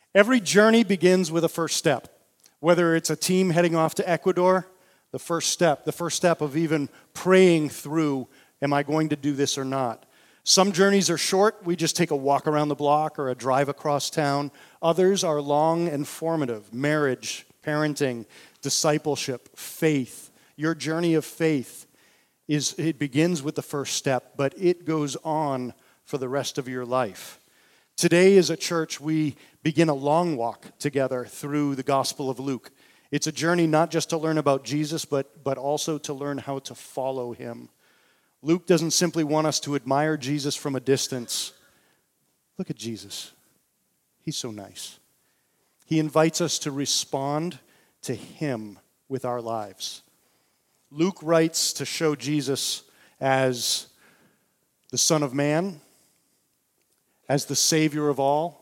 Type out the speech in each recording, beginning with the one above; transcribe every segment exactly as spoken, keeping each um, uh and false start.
Every journey begins with a first step. Whether it's a team heading off to Ecuador, the first step, the first step of even praying through, am I going to do this or not? Some journeys are short. We just take a walk around the block or a drive across town. Others are long and formative. Marriage, parenting, discipleship, faith. Your journey of faith is, it begins with the first step, but it goes on for the rest of your life. Today as a church, we begin a long walk together through the Gospel of Luke. It's a journey not just to learn about Jesus, but, but also to learn how to follow him. Luke doesn't simply want us to admire Jesus from a distance. Look at Jesus. He's so nice. He invites us to respond to him with our lives. Luke writes to show Jesus as the Son of Man, as the Savior of all,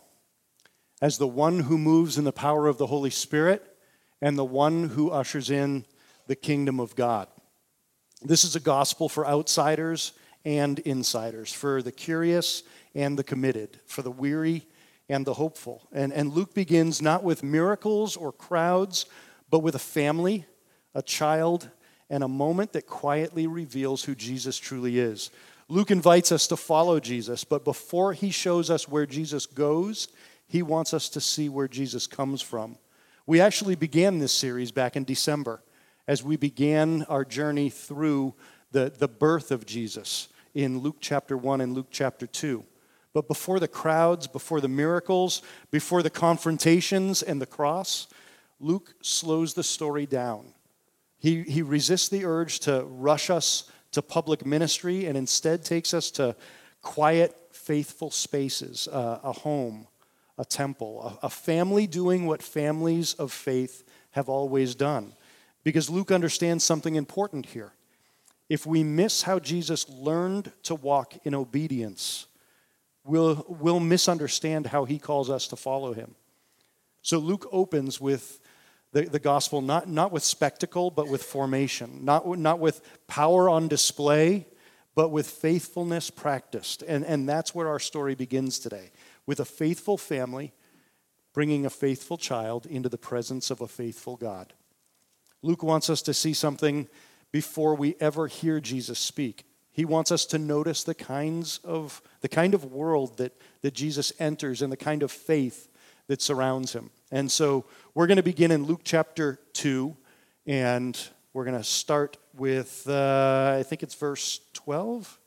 as the one who moves in the power of the Holy Spirit, and the one who ushers in the kingdom of God. This is a gospel for outsiders and insiders, for the curious and the committed, for the weary and the hopeful. And, and Luke begins not with miracles or crowds, but with a family, a child, and a moment that quietly reveals who Jesus truly is. Luke invites us to follow Jesus, but before he shows us where Jesus goes, he wants us to see where Jesus comes from. We actually began this series back in December as we began our journey through the, the birth of Jesus in Luke chapter one and Luke chapter two. But before the crowds, before the miracles, before the confrontations and the cross, Luke slows the story down. He, he resists the urge to rush us to public ministry and instead takes us to quiet, faithful spaces, uh, a home, a temple, a, a family doing what families of faith have always done. Because Luke understands something important here. If we miss how Jesus learned to walk in obedience, we'll, we'll misunderstand how he calls us to follow him. So Luke opens with the, the gospel, not, not with spectacle, but with formation. Not, not with power on display, but with faithfulness practiced. And, and that's where our story begins today. With a faithful family bringing a faithful child into the presence of a faithful God. Luke wants us to see something before we ever hear Jesus speak. He wants us to notice the kinds of the kind of world that, that Jesus enters and the kind of faith that surrounds him. And so we're going to begin in Luke chapter two, and we're going to start with, uh, I think it's verse twelve.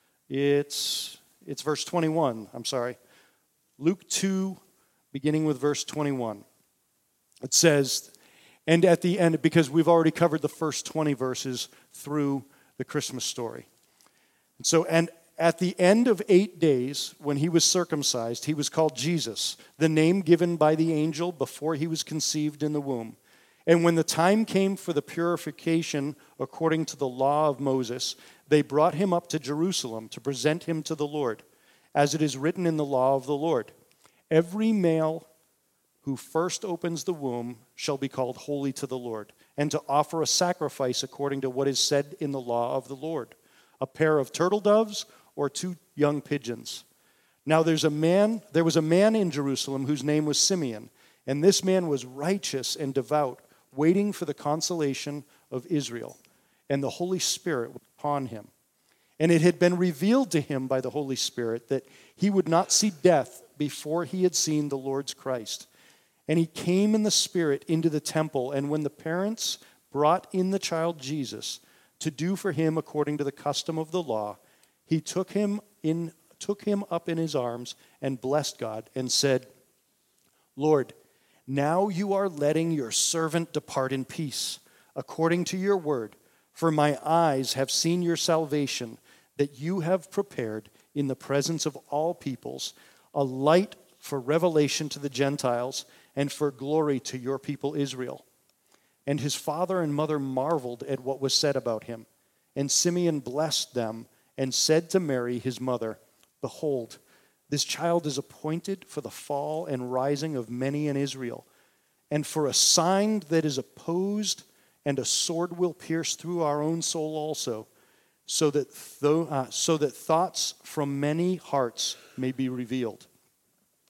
It's, it's verse twenty-one, I'm sorry. Luke two, beginning with verse twenty-one. It says, and at the end, because we've already covered the first twenty verses through the Christmas story. And so, and at the end of eight days, when he was circumcised, he was called Jesus, the name given by the angel before he was conceived in the womb. And when the time came for the purification according to the law of Moses, they brought him up to Jerusalem to present him to the Lord, as it is written in the law of the Lord. Every male who first opens the womb shall be called holy to the Lord, and to offer a sacrifice according to what is said in the law of the Lord, a pair of turtle doves or two young pigeons. Now there's a man, there was a man in Jerusalem whose name was Simeon, and this man was righteous and devout, waiting for the consolation of Israel, and the Holy Spirit was upon him. And it had been revealed to him by the Holy Spirit that he would not see death before he had seen the Lord's Christ. And he came in the Spirit into the temple, and when the parents brought in the child Jesus to do for him according to the custom of the law, he took him in, took him up in his arms and blessed God and said, Lord, now you are letting your servant depart in peace, according to your word, for my eyes have seen your salvation, that you have prepared in the presence of all peoples, a light for revelation to the Gentiles and for glory to your people Israel. And his father and mother marveled at what was said about him. And Simeon blessed them and said to Mary, his mother, Behold, this child is appointed for the fall and rising of many in Israel, and for a sign that is opposed, and a sword will pierce through our own soul also, so that, th- uh, so that thoughts from many hearts may be revealed.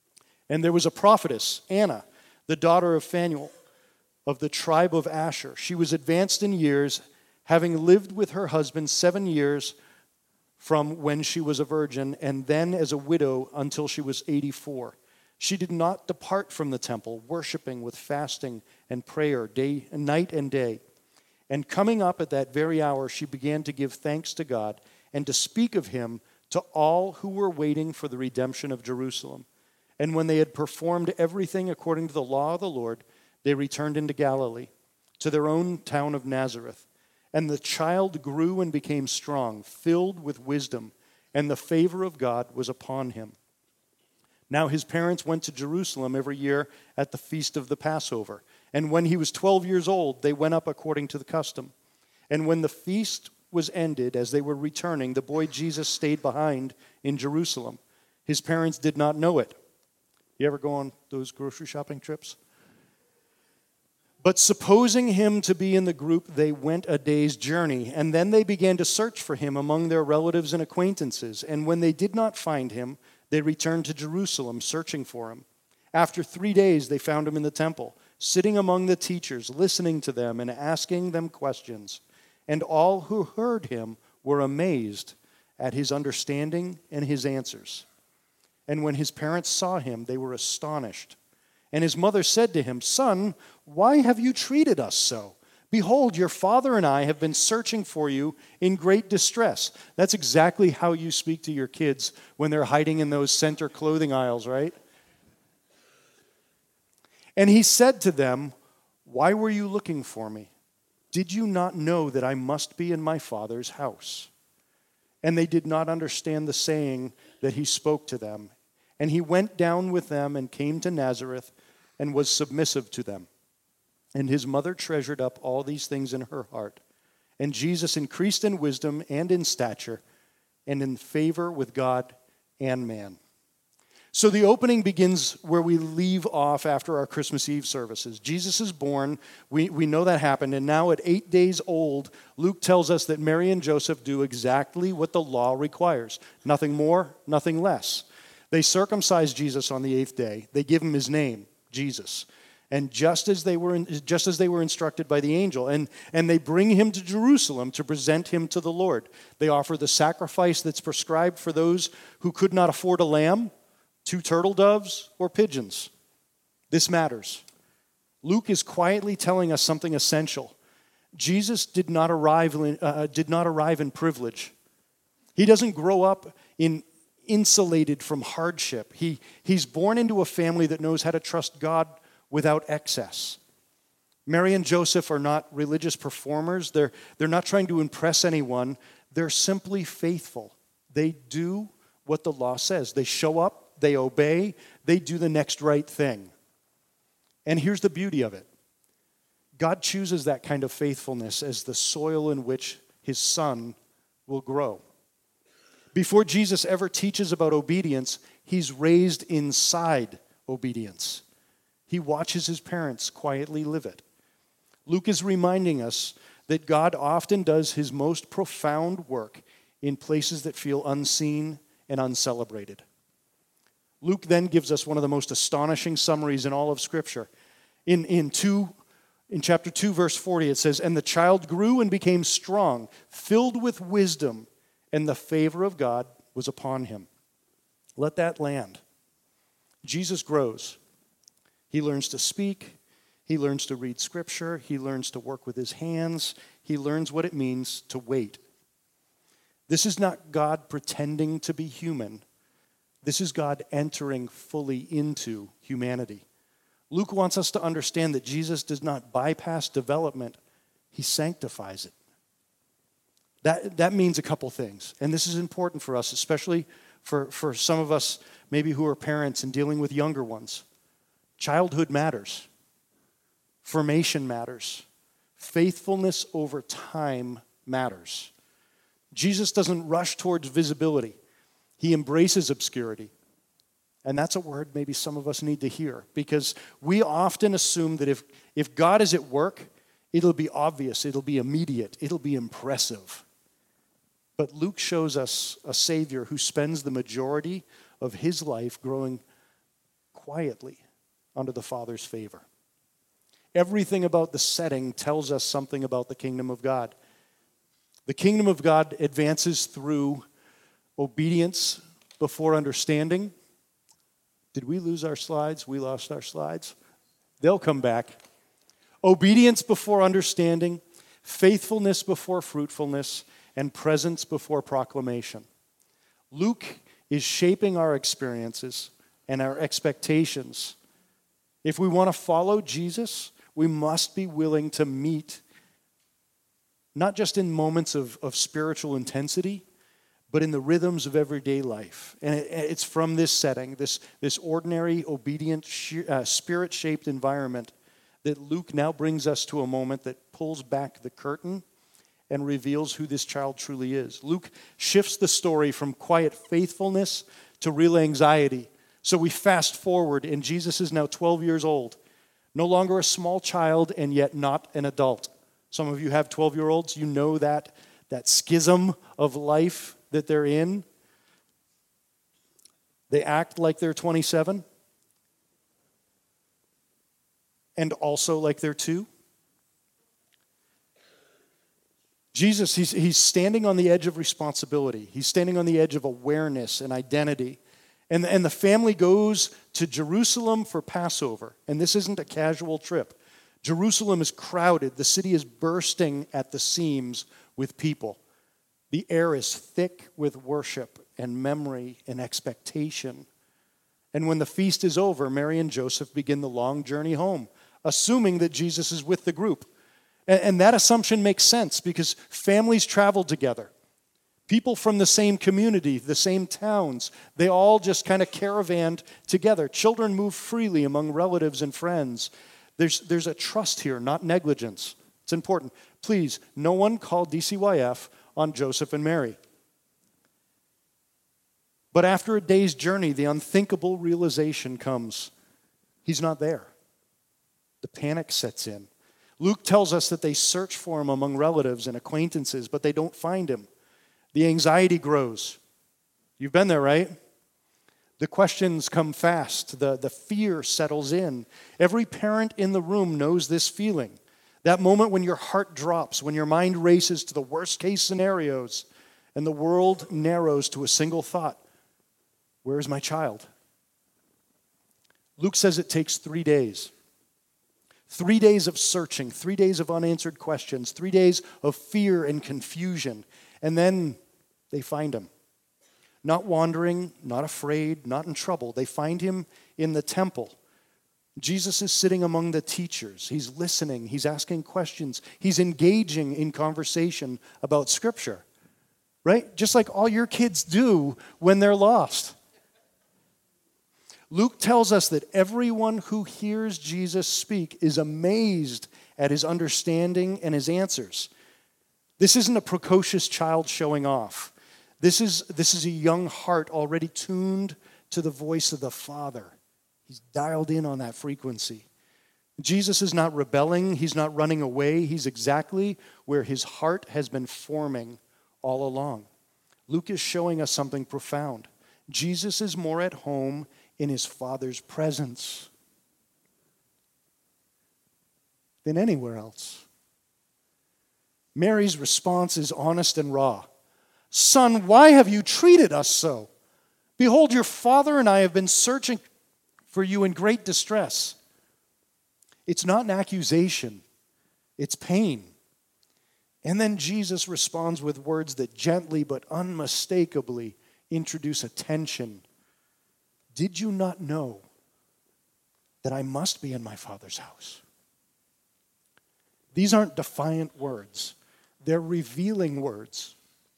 And there was a prophetess, Anna, the daughter of Phanuel, of the tribe of Asher. She was advanced in years, having lived with her husband seven years from when she was a virgin, and then as a widow until she was eighty-four. She did not depart from the temple, worshiping with fasting and prayer day and night and day. And coming up at that very hour, she began to give thanks to God and to speak of him to all who were waiting for the redemption of Jerusalem. And when they had performed everything according to the law of the Lord, they returned into Galilee, to their own town of Nazareth. And the child grew and became strong, filled with wisdom, and the favor of God was upon him. Now his parents went to Jerusalem every year at the feast of the Passover. And when he was twelve years old, they went up according to the custom. And when the feast was ended, as they were returning, the boy Jesus stayed behind in Jerusalem. His parents did not know it. You ever go on those grocery shopping trips? But supposing him to be in the group, they went a day's journey, and then they began to search for him among their relatives and acquaintances. And when they did not find him, they returned to Jerusalem, searching for him. After three days, they found him in the temple, sitting among the teachers, listening to them and asking them questions. And all who heard him were amazed at his understanding and his answers. And when his parents saw him, they were astonished. And his mother said to him, "Son, why have you treated us so? Behold, your father and I have been searching for you in great distress." That's exactly how you speak to your kids when they're hiding in those center clothing aisles, right? And he said to them, "Why were you looking for me? Did you not know that I must be in my Father's house?" And they did not understand the saying that he spoke to them. And he went down with them and came to Nazareth and was submissive to them. And his mother treasured up all these things in her heart. And Jesus increased in wisdom and in stature and in favor with God and man. So the opening begins where we leave off after our Christmas Eve services. Jesus is born. We, we know that happened. And now at eight days old, Luke tells us that Mary and Joseph do exactly what the law requires. Nothing more, nothing less. They circumcise Jesus on the eighth day. They give him his name, Jesus. And just as they were just as they were instructed by the angel, and, and they bring him to Jerusalem to present him to the Lord. They offer the sacrifice that's prescribed for those who could not afford a lamb, two turtle doves, or pigeons. This matters. Luke is quietly telling us something essential. Jesus did not arrive in, uh, did not arrive in privilege. He doesn't grow up in insulated from hardship. He, he's born into a family that knows how to trust God without excess. Mary and Joseph are not religious performers. They're, they're not trying to impress anyone. They're simply faithful. They do what the law says. They show up, they obey, they do the next right thing. And here's the beauty of it. God chooses that kind of faithfulness as the soil in which his son will grow. Before Jesus ever teaches about obedience, he's raised inside obedience. He watches his parents quietly live it. Luke is reminding us that God often does his most profound work in places that feel unseen and uncelebrated. Luke then gives us one of the most astonishing summaries in all of Scripture. In, in, two, in chapter two, verse forty, it says, "And the child grew and became strong, filled with wisdom, and the favor of God was upon him." Let that land. Jesus grows. He learns to speak. He learns to read Scripture. He learns to work with his hands. He learns what it means to wait. This is not God pretending to be human. This is God entering fully into humanity. Luke wants us to understand that Jesus does not bypass development. He sanctifies it. That, that means a couple things. And this is important for us, especially for, for some of us maybe who are parents and dealing with younger ones. Childhood matters. Formation matters. Faithfulness over time matters. Jesus doesn't rush towards visibility. He embraces obscurity. And that's a word maybe some of us need to hear, because we often assume that if, if God is at work, it'll be obvious, it'll be immediate, it'll be impressive. But Luke shows us a Savior who spends the majority of his life growing quietly under the Father's favor. Everything about the setting tells us something about the kingdom of God. The kingdom of God advances through obedience before understanding. Did we lose our slides? We lost our slides. They'll come back. Obedience before understanding, faithfulness before fruitfulness, and presence before proclamation. Luke is shaping our experiences and our expectations. If we want to follow Jesus, we must be willing to meet, not just in moments of, of spiritual intensity, but in the rhythms of everyday life. And it, it's from this setting, this, this ordinary, obedient, uh, spirit-shaped environment, that Luke now brings us to a moment that pulls back the curtain and reveals who this child truly is. Luke shifts the story from quiet faithfulness to real anxiety. So we fast forward, and Jesus is now twelve years old, no longer a small child and yet not an adult. Some of you have twelve-year-olds. You know that, that schism of life that they're in. They act like they're twenty-seven and also like they're two. Jesus, he's, he's standing on the edge of responsibility. He's standing on the edge of awareness and identity. And, and the family goes to Jerusalem for Passover. And this isn't a casual trip. Jerusalem is crowded. The city is bursting at the seams with people. The air is thick with worship and memory and expectation. And when the feast is over, Mary and Joseph begin the long journey home, assuming that Jesus is with the group. And, and that assumption makes sense because families travel together. People from the same community, the same towns, they all just kind of caravanned together. Children move freely among relatives and friends. There's, there's a trust here, not negligence. It's important. Please, no one call D C Y F on Joseph and Mary. But after a day's journey, the unthinkable realization comes. He's not there. The panic sets in. Luke tells us that they search for him among relatives and acquaintances, but they don't find him. The anxiety grows. You've been there, right? The questions come fast. The, the fear settles in. Every parent in the room knows this feeling. That moment when your heart drops, when your mind races to the worst case scenarios, and the world narrows to a single thought. Where is my child? Luke says it takes three days. Three days of searching, three days of unanswered questions, three days of fear and confusion. And then they find him. Not wandering, not afraid, not in trouble. They find him in the temple. Jesus is sitting among the teachers. He's listening. He's asking questions. He's engaging in conversation about Scripture. Right? Just like all your kids do when they're lost. Luke tells us that everyone who hears Jesus speak is amazed at his understanding and his answers. This isn't a precocious child showing off. This is, this is a young heart already tuned to the voice of the Father. He's dialed in on that frequency. Jesus is not rebelling. He's not running away. He's exactly where his heart has been forming all along. Luke is showing us something profound. Jesus is more at home in his Father's presence than anywhere else. Mary's response is honest and raw. Son, why have you treated us so? Behold, your father and I have been searching for you in great distress. It's not an accusation. It's pain. And then Jesus responds with words that gently but unmistakably introduce a tension. Did you not know that I must be in my Father's house? These aren't defiant words. They're revealing words.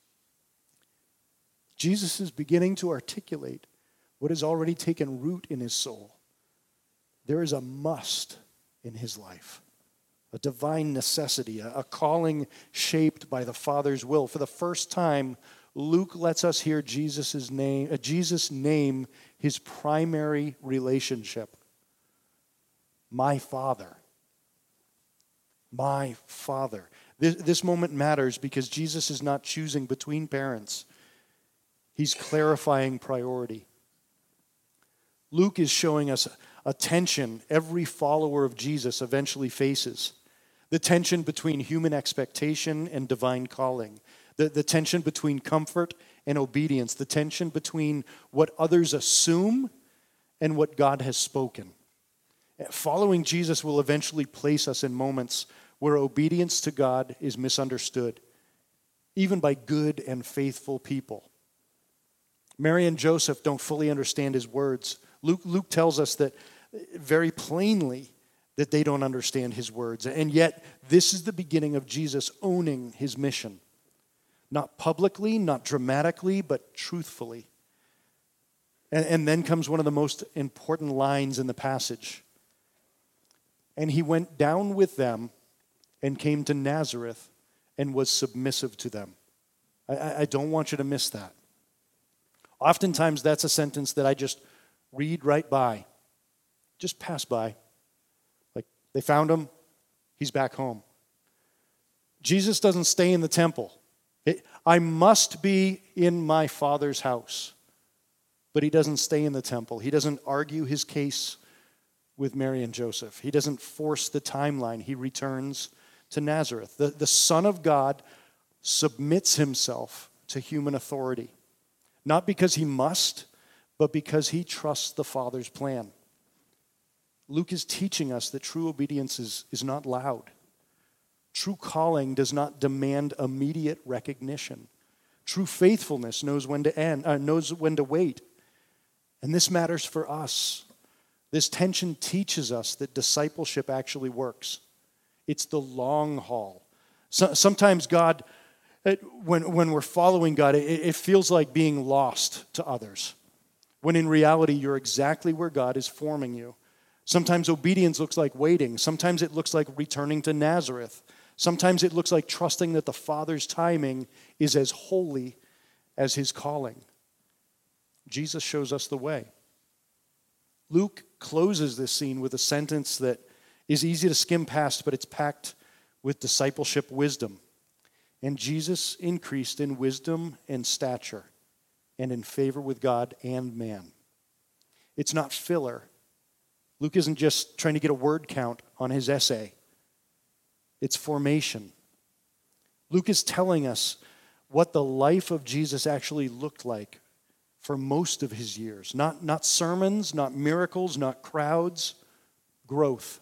Jesus is beginning to articulate what has already taken root in his soul. There is a must in his life, a divine necessity, a calling shaped by the Father's will. For the first time, Luke lets us hear Jesus' name, uh, Jesus name his primary relationship. My Father. My Father. This, this moment matters because Jesus is not choosing between parents. He's clarifying priority. Luke is showing us a tension every follower of Jesus eventually faces. The tension between human expectation and divine calling. The, the tension between comfort and obedience. The tension between what others assume and what God has spoken. Following Jesus will eventually place us in moments where obedience to God is misunderstood, even by good and faithful people. Mary and Joseph don't fully understand his words. Luke, Luke tells us that very plainly that they don't understand his words. And yet, this is the beginning of Jesus owning his mission. Not publicly, not dramatically, but truthfully. And, and then comes one of the most important lines in the passage. And he went down with them and came to Nazareth and was submissive to them. I, I don't want you to miss that. Oftentimes, that's a sentence that I just read right by. Just pass by. Like, they found him, he's back home. Jesus doesn't stay in the temple. It, I must be in my Father's house. But he doesn't stay in the temple. He doesn't argue his case with Mary and Joseph. He doesn't force the timeline. He returns to Nazareth. The, the Son of God submits himself to human authority. Not because he must, but because he trusts the Father's plan. Luke is teaching us that true obedience is, is not loud. True calling does not demand immediate recognition. True faithfulness knows when to end, uh, knows when to wait. And this matters for us. This tension teaches us that discipleship actually works. It's the long haul. So, sometimes God, it, when, when we're following God, it, it feels like being lost to others. When in reality, you're exactly where God is forming you. Sometimes obedience looks like waiting. Sometimes it looks like returning to Nazareth. Sometimes it looks like trusting that the Father's timing is as holy as his calling. Jesus shows us the way. Luke closes this scene with a sentence that is easy to skim past, but it's packed with discipleship wisdom. And Jesus increased in wisdom and stature and in favor with God and man. It's not filler. Luke isn't just trying to get a word count on his essay. It's formation. Luke is telling us what the life of Jesus actually looked like for most of his years. Not, not sermons, not miracles, not crowds, growth.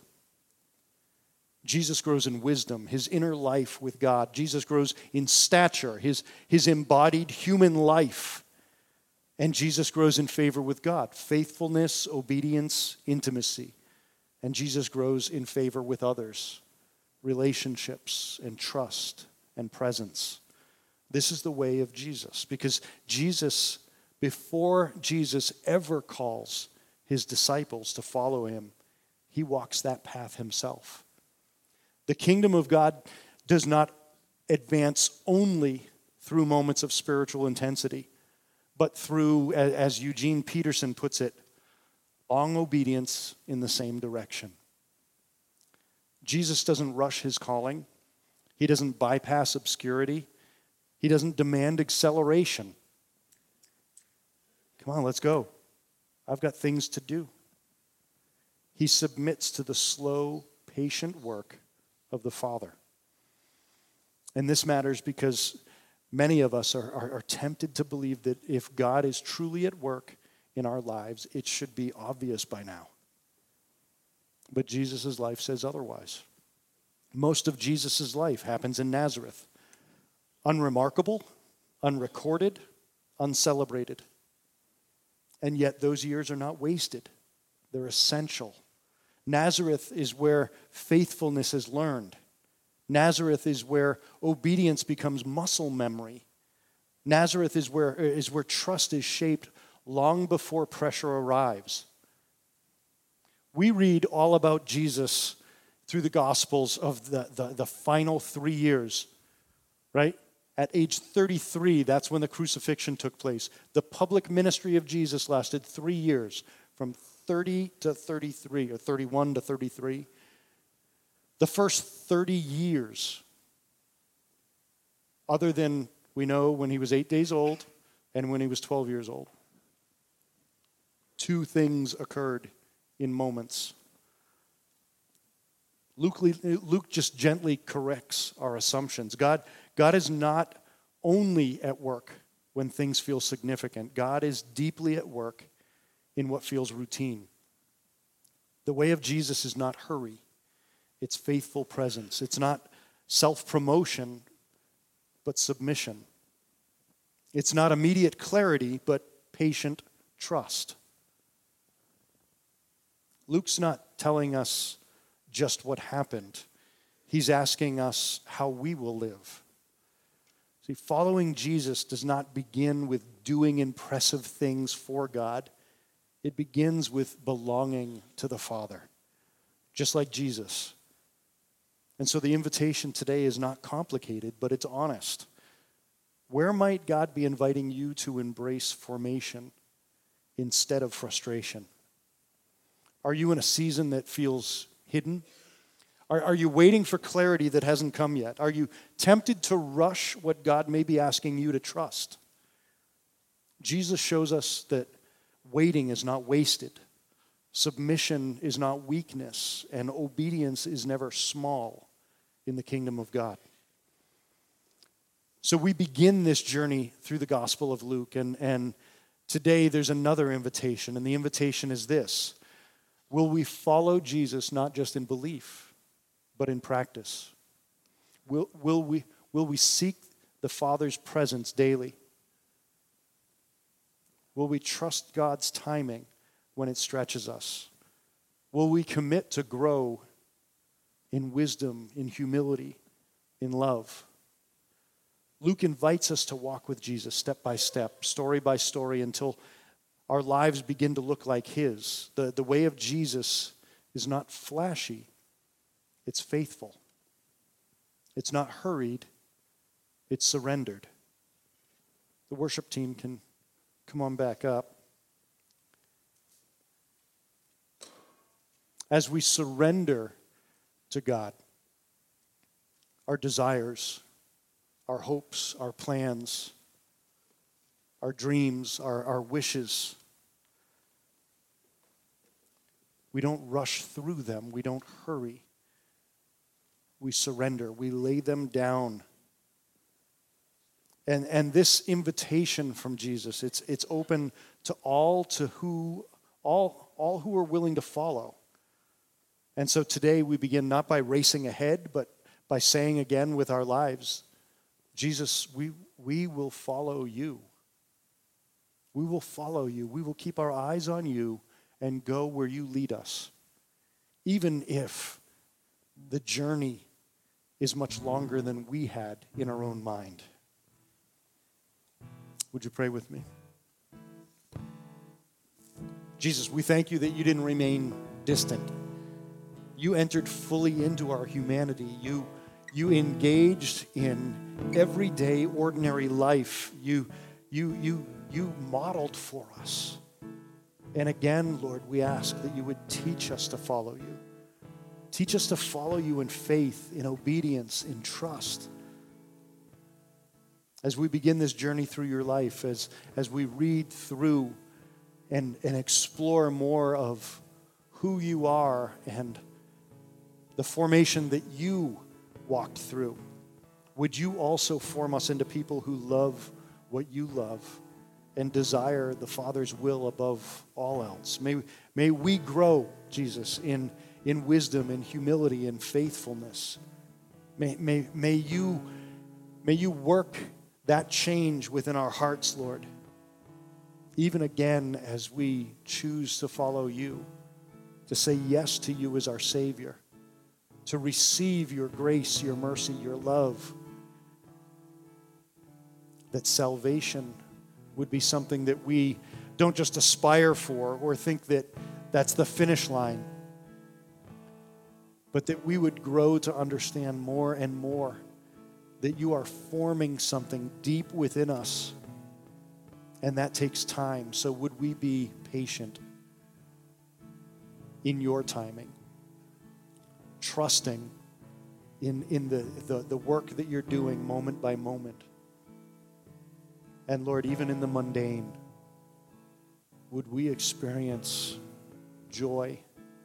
Jesus grows in wisdom, his inner life with God. Jesus grows in stature, his, his embodied human life. And Jesus grows in favor with God, faithfulness, obedience, intimacy. And Jesus grows in favor with others, relationships and trust and presence. This is the way of Jesus, because Jesus, before Jesus ever calls his disciples to follow him, he walks that path himself. The kingdom of God does not advance only through moments of spiritual intensity, but through, as Eugene Peterson puts it, long obedience in the same direction. Jesus doesn't rush his calling. He doesn't bypass obscurity. He doesn't demand acceleration. Come on, let's go. I've got things to do. He submits to the slow, patient work of the Father. And this matters because many of us are, are, are tempted to believe that if God is truly at work in our lives, it should be obvious by now. But Jesus' life says otherwise. Most of Jesus' life happens in Nazareth. Unremarkable, unrecorded, uncelebrated. And yet those years are not wasted. They're essential. Nazareth is where faithfulness is learned. Nazareth is where obedience becomes muscle memory. Nazareth is where, is where trust is shaped long before pressure arrives. We read all about Jesus through the Gospels of the, the, the final three years, right? At age thirty-three, that's when the crucifixion took place. The public ministry of Jesus lasted three years, from thirty to thirty-three, or thirty-one to thirty-three. The first thirty years, other than we know when he was eight days old and when he was twelve years old. Two things occurred in moments. Luke, Luke just gently corrects our assumptions. God, God is not only at work when things feel significant. God is deeply at work in what feels routine. The way of Jesus is not hurry. It's faithful presence. It's not self-promotion, but submission. It's not immediate clarity, but patient trust. Luke's not telling us just what happened. He's asking us how we will live. See, following Jesus does not begin with doing impressive things for God. It begins with belonging to the Father, just like Jesus. And so the invitation today is not complicated, but it's honest. Where might God be inviting you to embrace formation instead of frustration? Are you in a season that feels hidden? Are, are you waiting for clarity that hasn't come yet? Are you tempted to rush what God may be asking you to trust? Jesus shows us that waiting is not wasted. Submission is not weakness, and obedience is never small in the kingdom of God. So we begin this journey through the Gospel of Luke, and, and today there's another invitation, and the invitation is this. Will we follow Jesus not just in belief, but in practice? Will, will, we, will we seek the Father's presence daily? Will we trust God's timing when it stretches us? Will we commit to grow in wisdom, in humility, in love? Luke invites us to walk with Jesus step by step, story by story, until our lives begin to look like his. The, the way of Jesus is not flashy. It's faithful. It's not hurried. It's surrendered. The worship team can come on back up. As we surrender to God, our desires, our hopes, our plans, our dreams, our, our wishes, we don't rush through them. We don't hurry. We surrender. We lay them down. And, and this invitation from Jesus, it's, it's open to all to who all, all who are willing to follow. And so today we begin not by racing ahead, but by saying again with our lives, Jesus, we, we will follow you. We will follow you. We will keep our eyes on you and go where you lead us, even if the journey is much longer than we had in our own mind. Would you pray with me? Jesus, we thank you that you didn't remain distant. You entered fully into our humanity. You, you engaged in everyday, ordinary life. You, you, you, you modeled for us. And again, Lord, we ask that you would teach us to follow you. Teach us to follow you in faith, in obedience, in trust. As we begin this journey through your life, as, as we read through and, and explore more of who you are and the formation that you walked through, would you also form us into people who love what you love and desire the Father's will above all else? May, may we grow, Jesus, in, in wisdom, in humility, in faithfulness. May, may, may, you, may you work that change within our hearts, Lord, even again as we choose to follow you, to say yes to you as our Savior, to receive your grace, your mercy, your love, that salvation would be something that we don't just aspire for or think that that's the finish line, but that we would grow to understand more and more that you are forming something deep within us, and that takes time. So would we be patient in your timing, trusting in, in the, the, the work that you're doing moment by moment. And Lord, even in the mundane, would we experience joy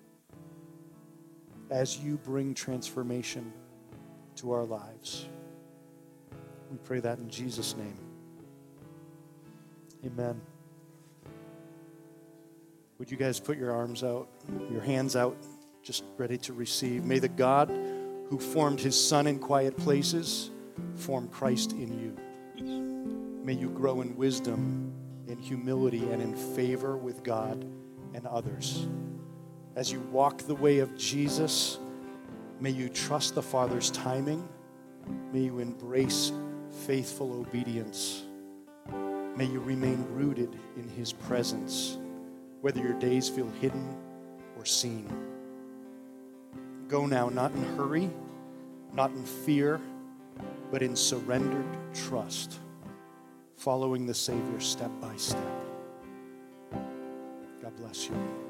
as you bring transformation to our lives. We pray that in Jesus' name. Amen. Would you guys put your arms out, your hands out, just ready to receive? May the God who formed his Son in quiet places form Christ in you. May you grow in wisdom, in humility, and in favor with God and others. As you walk the way of Jesus, may you trust the Father's timing. May you embrace faithful obedience. May you remain rooted in his presence, whether your days feel hidden or seen. Go now, not in hurry, not in fear, but in surrendered trust, following the Savior step by step. God bless you.